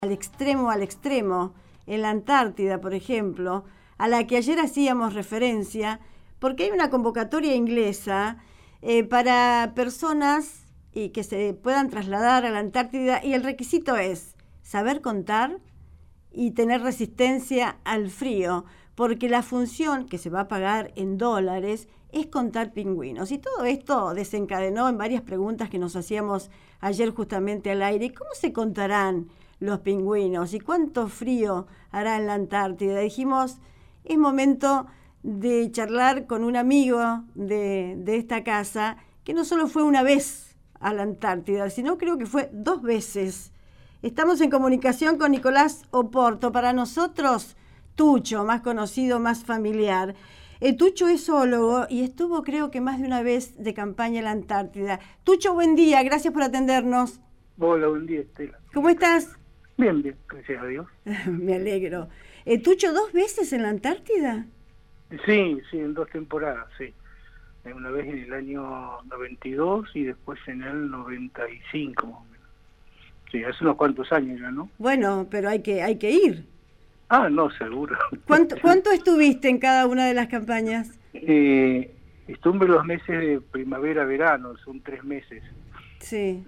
al extremo, en la Antártida, por ejemplo, a la que ayer hacíamos referencia, porque hay una convocatoria inglesa para personas y que se puedan trasladar a la Antártida, y el requisito es saber contar y tener resistencia al frío, porque la función que se va a pagar en dólares es contar pingüinos. Y todo esto desencadenó en varias preguntas que nos hacíamos ayer justamente al aire. ¿Cómo se contarán los pingüinos? ¿Y cuánto frío hará en la Antártida? Dijimos, es momento de charlar con un amigo de esta casa, que no solo fue una vez a la Antártida, sino creo que fue 2 veces. Estamos en comunicación con Nicolás Oporto, para nosotros Tucho, más conocido, más familiar. Tucho es zoólogo y estuvo, creo que más de una vez, de campaña en la Antártida. Tucho, buen día, gracias por atendernos. Hola, buen día, Estela. ¿Cómo estás? Bien, bien, gracias a Dios. Me alegro. Tucho, 2 veces en la Antártida. Sí, en 2 temporadas, sí. Una vez en el año 92 y después en el 95, más o menos. Sí, hace unos cuantos años ya, ¿no? Bueno, pero hay que ir. Ah, no, seguro. ¿Cuánto estuviste en cada una de las campañas? Estuve los meses de primavera-verano, son 3 meses. Sí.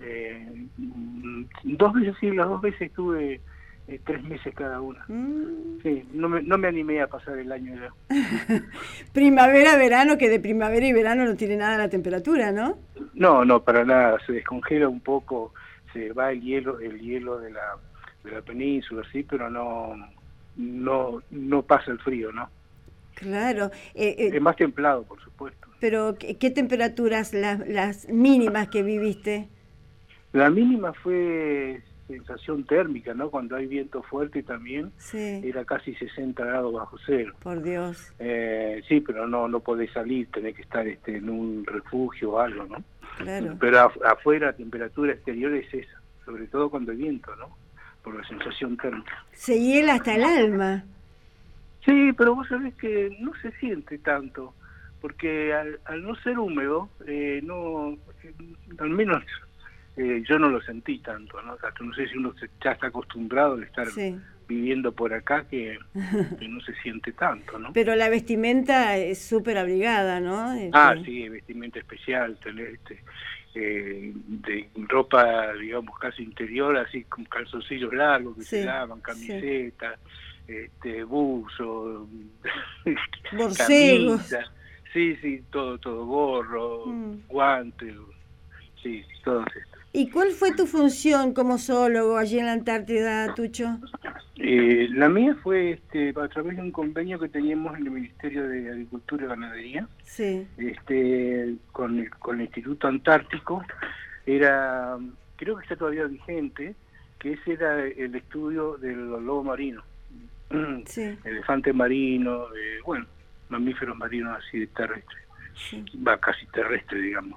2 veces, sí, las 2 veces estuve 3 meses cada una. Sí, no me animé a pasar el año ya. Primavera-verano, que de primavera y verano no tiene nada la temperatura, ¿no? No, para nada, se descongela un poco, se va el hielo de la península, sí, pero no pasa el frío, ¿no? Claro. Es más templado, por supuesto. Pero, ¿qué temperaturas las mínimas que viviste? La mínima fue sensación térmica, ¿no? Cuando hay viento fuerte también, sí. Era casi 60 grados bajo cero. Por Dios. Sí, pero no podés salir, tenés que estar en un refugio o algo, ¿no? Claro. Pero afuera la temperatura exterior es esa, sobre todo cuando hay viento, ¿no? Por la sensación térmica. Se hiela hasta el alma. Sí, pero vos sabés que no se siente tanto, porque al no ser húmedo, al menos yo no lo sentí tanto, ¿no? O sea, no sé si uno ya está acostumbrado a estar viviendo por acá, que no se siente tanto, ¿no? Pero la vestimenta es súper abrigada, ¿no? Sí, vestimenta especial, tener de ropa, digamos, casi interior, así con calzoncillos largos que se lavan, camisetas, buzo, borcegos. Camisa, sí, todo, gorro, guantes, sí, todo esto. ¿Y cuál fue tu función como zoólogo allí en la Antártida, Tucho? La mía fue a través de un convenio que teníamos en el Ministerio de Agricultura y Ganadería, con el Instituto Antártico. Creo que está todavía vigente, que ese era el estudio del lobo marino, elefante marino, mamíferos marinos así de terrestres, casi terrestre, digamos.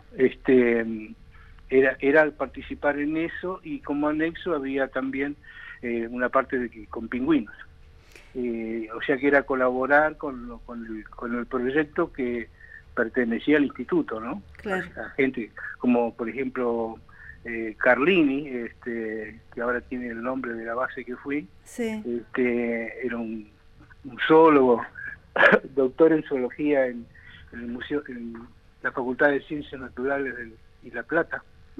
Era al participar en eso, y como anexo había también una parte con pingüinos. O sea que era colaborar con el proyecto que pertenecía al instituto, ¿no? Claro. A gente como, por ejemplo, Carlini, que ahora tiene el nombre de la base que fui, era un zoólogo, doctor en zoología en el museo, en la Facultad de Ciencias Naturales de La Plata.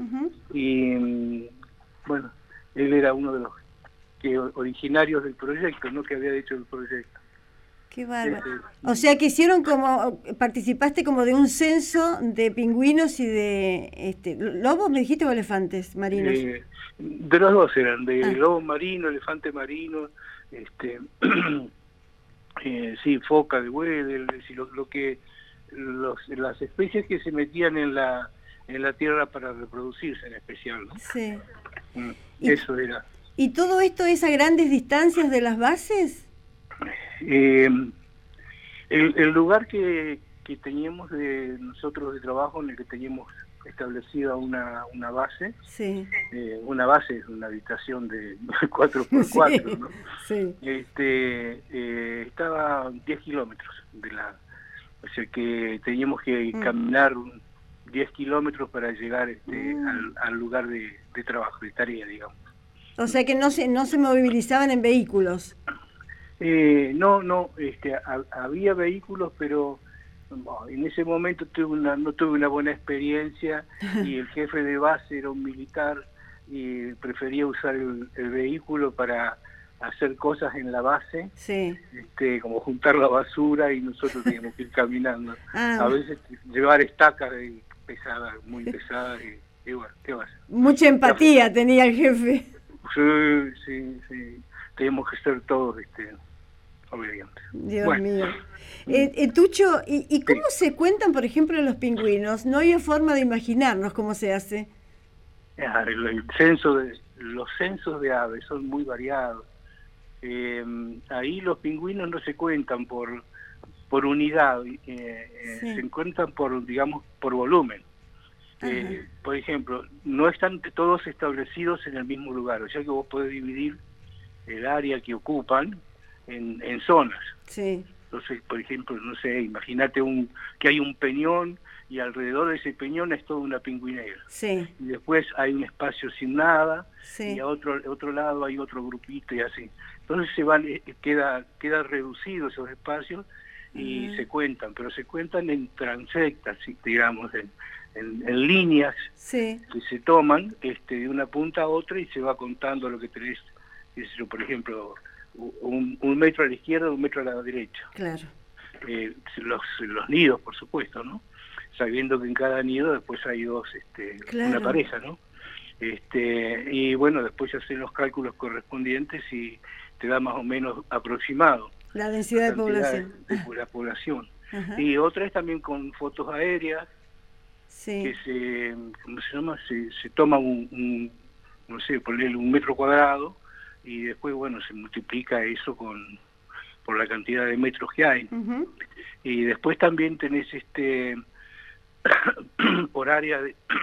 Y bueno, él era uno de los originarios del proyecto, ¿no? Que había hecho el proyecto. Qué bárbaro. O sea que participaste como de un censo de pingüinos y de lobos, me dijiste, o elefantes marinos. De los dos eran, de lobo marino, elefante marino, foca de Weddell, las especies que se metían en la tierra para reproducirse en especial, ¿no? Sí. Eso era. ¿Y todo esto es a grandes distancias de las bases? El lugar que teníamos de nosotros de trabajo, en el que teníamos establecida una base, una base es una habitación de 4x4, ¿no? Estaba a 10 kilómetros de o sea que teníamos que caminar 10 kilómetros para llegar al lugar de trabajo, de tarea, digamos. O sea que no se movilizaban en vehículos. No, había vehículos, pero en ese momento no tuve una buena experiencia y el jefe de base era un militar y prefería usar el vehículo para hacer cosas en la base, sí. Como juntar la basura, y nosotros teníamos que ir caminando. Ah. A veces llevar estacas pesadas, muy pesadas, y bueno, ¿qué va a hacer? Mucha empatía tenía el jefe. Sí. Teníamos que ser todos obedientes. Dios mío. Tucho, ¿y cómo se cuentan, por ejemplo, los pingüinos? No hay forma de imaginarnos cómo se hace. Los censos de aves son muy variados. Ahí los pingüinos no se cuentan por unidad, se cuentan por volumen. Por ejemplo, no están todos establecidos en el mismo lugar, o sea que vos podés dividir el área que ocupan en zonas. Sí. Entonces, por ejemplo, no sé, imagínate que hay un peñón y alrededor de ese peñón es toda una pingüinera. Sí. Y después hay un espacio sin nada, sí. y a otro lado hay otro grupito y así. Entonces queda reducido esos espacios y se cuentan, pero se cuentan en transectas, digamos, en líneas sí. que se toman de una punta a otra, y se va contando lo que tenés, por ejemplo, un metro a la izquierda, un metro a la derecha. Claro. Los nidos, por supuesto, ¿no? Sabiendo que en cada nido después hay dos, claro. una pareja, ¿no? Y bueno, después se hacen los cálculos correspondientes y te da más o menos aproximado la densidad de población. De la población. Ajá. Y otra es también con fotos aéreas, sí. que ¿cómo se llama? Se toma no sé, ponerle 1 metro cuadrado, y después, bueno, se multiplica eso por la cantidad de metros que hay. Uh-huh. Y después también tenés por área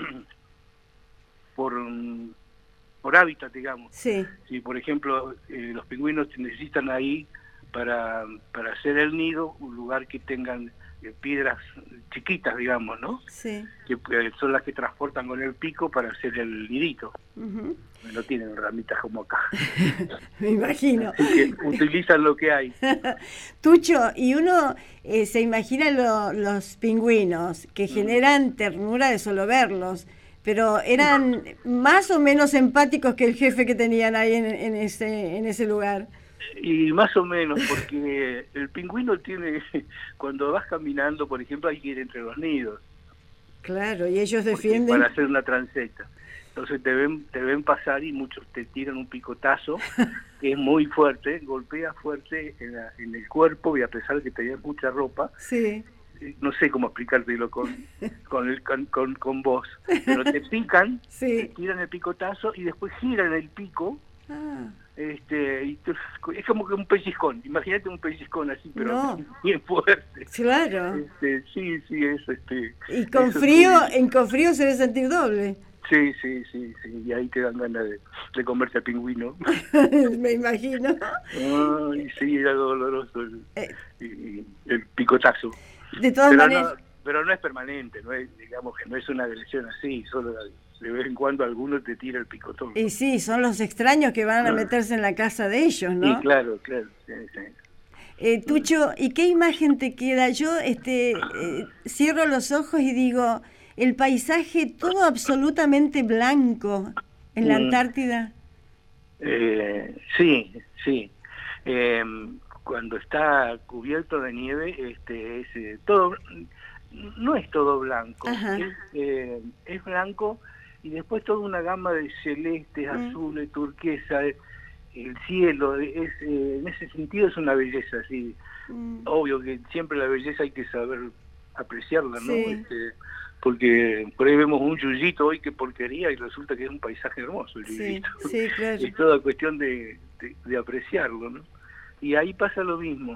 por hábitat, digamos. Sí. Si, por ejemplo, los pingüinos necesitan ahí para hacer el nido un lugar que tengan piedras chiquitas, digamos, ¿no? Sí. Que son las que transportan con el pico para hacer el nidito. Uh-huh. No tienen ramitas como acá. Me imagino. Así que utilizan lo que hay. Tucho, y uno se imagina los pingüinos que generan ternura de solo verlos, pero eran más o menos empáticos que el jefe que tenían ahí en ese lugar. Y más o menos, porque el pingüino cuando vas caminando, por ejemplo, hay que ir entre los nidos. Claro, y ellos defienden. Para hacer una transecta. Entonces te ven pasar y muchos te tiran un picotazo que es muy fuerte, golpea fuerte en el cuerpo, y a pesar de que tenías mucha ropa, sí. No sé cómo explicártelo con vos, pero te pican, sí. te tiran el picotazo y después giran el pico. Ah. Es como que un pellizcón, imagínate un pellizcón así, pero bien fuerte. Claro. Sí, eso. Y con frío se debe sentir doble. Sí, y ahí te dan ganas de comerte al pingüino. Me imagino. Ay, sí, era doloroso el picotazo. De todas maneras. Pero no es permanente, digamos que no es una agresión así, solo de vez en cuando alguno te tira el picotón. Y sí, son los extraños que van a meterse en la casa de ellos, ¿no? Sí, claro, sí. Tucho, ¿y qué imagen te queda? Yo cierro los ojos y digo, el paisaje todo absolutamente blanco en la Antártida. Sí. Cuando está cubierto de nieve, todo no es todo blanco, es blanco, y después toda una gama de celestes, azules, turquesa, el cielo, en ese sentido es una belleza, sí. Obvio que siempre la belleza hay que saber apreciarla, ¿no? Sí. Porque por ahí vemos un yuyito hoy, qué porquería, y resulta que es un paisaje hermoso el yuyito. Sí, claro. Es toda cuestión de apreciarlo, ¿no? Y ahí pasa lo mismo.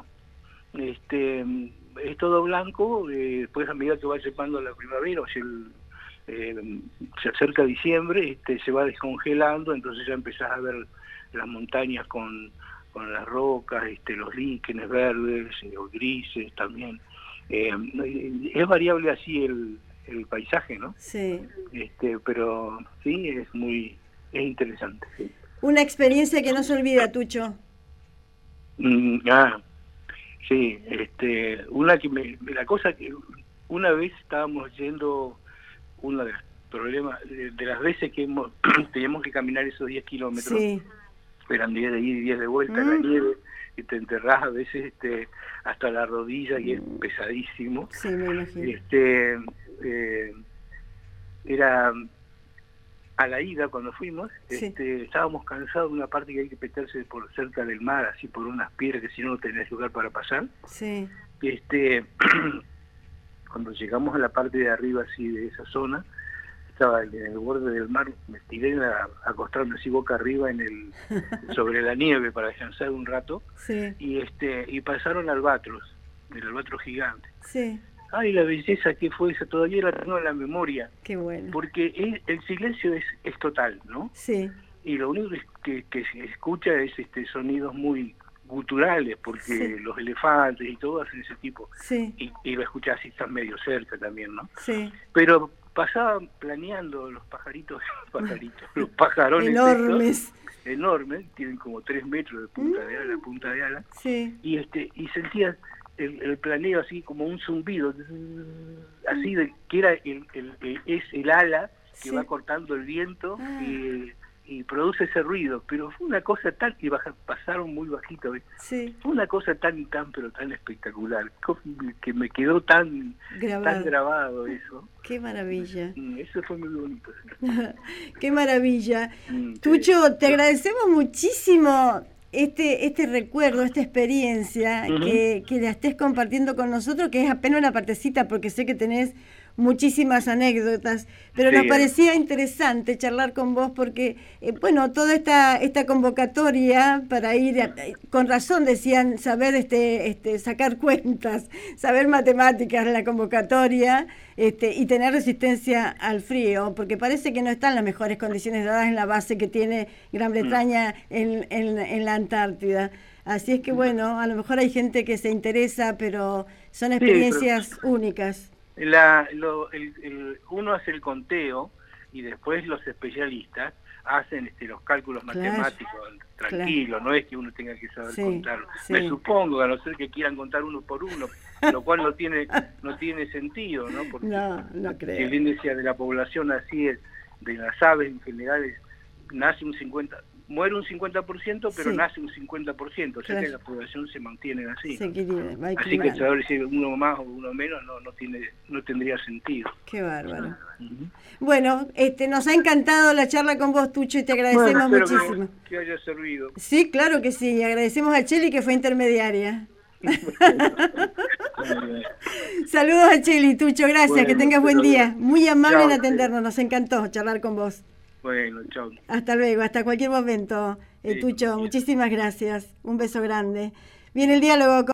Es todo blanco, después a medida que va llegando la primavera, o sea, se acerca diciembre, se va descongelando, entonces ya empezás a ver las montañas con las rocas, los líquenes verdes o grises también. Es variable así el paisaje, ¿no? Sí. Pero sí, es interesante, sí. Una experiencia que no se olvida, Tucho. Sí, la cosa que una vez estábamos yendo, uno de los problemas, de las veces que teníamos que caminar esos 10 kilómetros, sí. Eran 10 de ida y 10 de vuelta en la nieve, y te enterrás a veces hasta la rodilla y es pesadísimo. Sí, me imagino. Era a la ida cuando fuimos, sí. Estábamos cansados de una parte que hay que meterse por cerca del mar, así por unas piedras que si no tenés lugar para pasar. Sí. Cuando llegamos a la parte de arriba así de esa zona, estaba en el borde del mar, me tiré a acostarme así boca arriba sobre la nieve para descansar un rato. Sí. Y pasaron albatros, el albatro gigante. Sí. Ay, la belleza que fue esa, todavía la tengo en la memoria. Qué bueno. Porque el silencio es total, ¿no? Sí. Y lo único que se escucha es sonidos muy guturales, porque sí. los elefantes y todo hacen ese tipo. Sí. Y lo escuchás si estás medio cerca también, ¿no? Sí. Pero pasaban planeando los los pajarones enormes. Enormes, tienen como 3 metros de punta de ala. Sí. Y sentías el planeo así como un zumbido, así de que era es el ala que va cortando el viento y produce ese ruido, pero fue una cosa tan, y pasaron muy bajito, sí. Fue una cosa tan espectacular, que me quedó tan grabado eso. Qué maravilla. Eso fue muy bonito. Qué maravilla. Tucho, te agradecemos muchísimo este recuerdo, esta experiencia, que la estés compartiendo con nosotros, que es apenas una partecita, porque sé que tenés muchísimas anécdotas, pero nos parecía interesante charlar con vos porque, toda esta convocatoria para ir, con razón decían, saber sacar cuentas, saber matemáticas, la convocatoria, y tener resistencia al frío, porque parece que no están las mejores condiciones dadas en la base que tiene Gran Bretaña en la Antártida. Así es que, a lo mejor hay gente que se interesa, pero son experiencias únicas. Uno hace el conteo y después los especialistas hacen los cálculos matemáticos tranquilo, no es que uno tenga que saber contarlo. Me supongo, a no ser que quieran contar uno por uno, lo cual no tiene sentido, ¿no? Porque no creo. El índice de la población así es, de las aves en general, nace muere un 50%, pero nace un 50%, o sea que la población se mantiene así. Así que saber si uno más o uno menos no tendría sentido. Qué bárbaro. Bueno, nos ha encantado la charla con vos, Tucho, y te agradecemos muchísimo. Que haya servido. Sí, claro que sí, y agradecemos a Cheli, que fue intermediaria. Saludos a Cheli, Tucho, gracias, que tengas buen día. Muy amable en atendernos, nos encantó charlar con vos. Bueno, chao. Hasta luego, hasta cualquier momento. Tucho, muchísimas gracias. Un beso grande. Viene el diálogo con